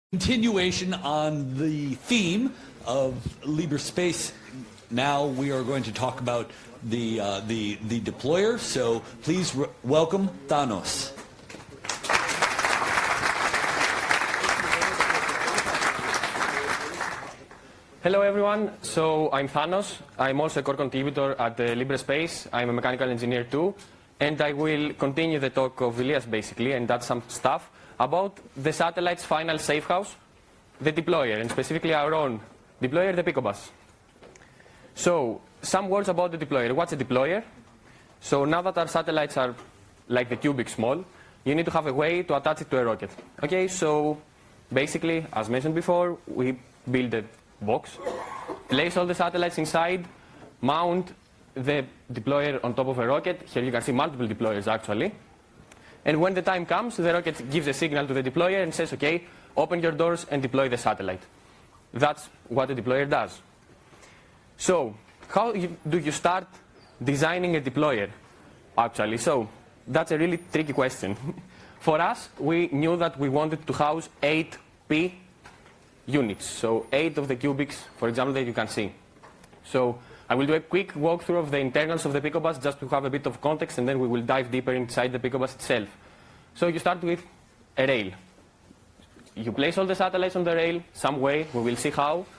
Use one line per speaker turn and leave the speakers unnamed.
Continuation on the theme of LibreSpace. Now we are going to talk about the deployer. So please welcome Thanos.
Hello everyone, so I'm Thanos. I'm also a core contributor at LibreSpace. I'm a mechanical engineer too, and I will continue the talk of Elias basically and add some stuff about the satellite's final safe house, the deployer, and specifically our own deployer, the Picobus. So, some words about the deployer. What's a deployer? So now that our satellites are like the cubic small, you need to have a way to attach it to a rocket. Okay, so basically, as mentioned before, we build a box, place all the satellites inside, mount the deployer on top of a rocket. Here you can see multiple deployers actually. And when the time comes, the rocket gives a signal to the deployer and says, okay, open your doors and deploy the satellite. That's what a deployer does. So, how do you start designing a deployer, actually? So, that's a really tricky question. For us, we knew that we wanted to house 8 P units, so 8 of the cubics, for example, that you can see. So, I will do a quick walkthrough of the internals of the Picobus just to have a bit of context, and then we will dive deeper inside the Picobus itself. So you start with a rail. You place all the satellites on the rail, some way, we will see how.